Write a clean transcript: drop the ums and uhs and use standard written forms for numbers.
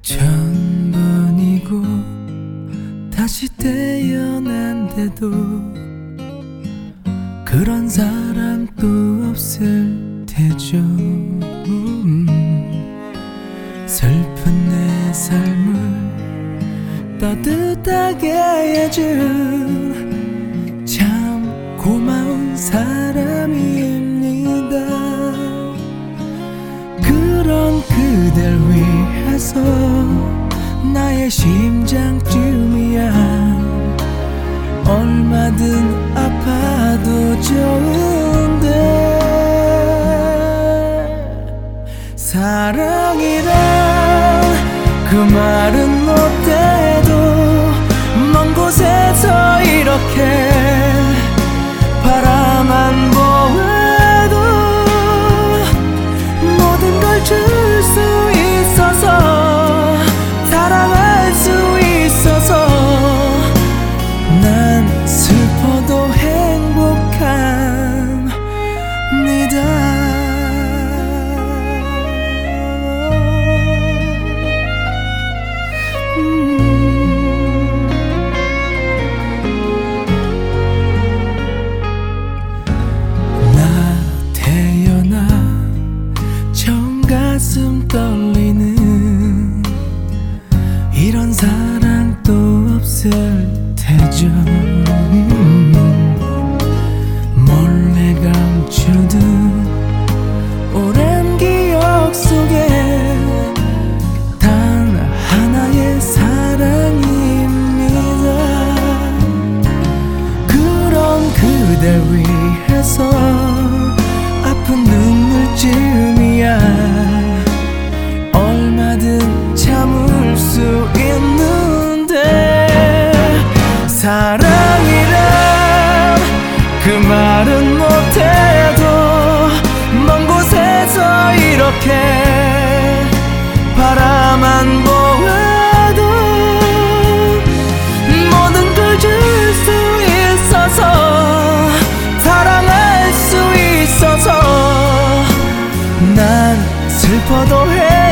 천번이고 다시 태어난데도 그런 사람 또 없을 테죠. 슬픈 내 삶을 따뜻하게 해준 참 고마운 사람입니다. 그런 그댈 위해서 나의 심장쯤이야 얼마든 아파도 좋은데 사랑이란 그 말은 못해도 먼 곳에서 이렇게 바라만 보아도 모든 걸 줄 수 있어서 사랑할 수 있어서 난 슬퍼도 행복합니다. 나 태어나 처음 가슴 떨리는 이런 사랑 또 없을 테죠. 몰래 감추던 오랜 기억 속에 단 하나의 사랑입니다. 그런 그댈 위해서 아픈 눈물쯤이야 얼마든 참을 수 있는데 사랑이란 그 말은 못해도 먼 곳에서 이렇게 바라만 보아도 모든 걸 줄 수 있어서 사랑할 수 있어서 난 슬퍼도 해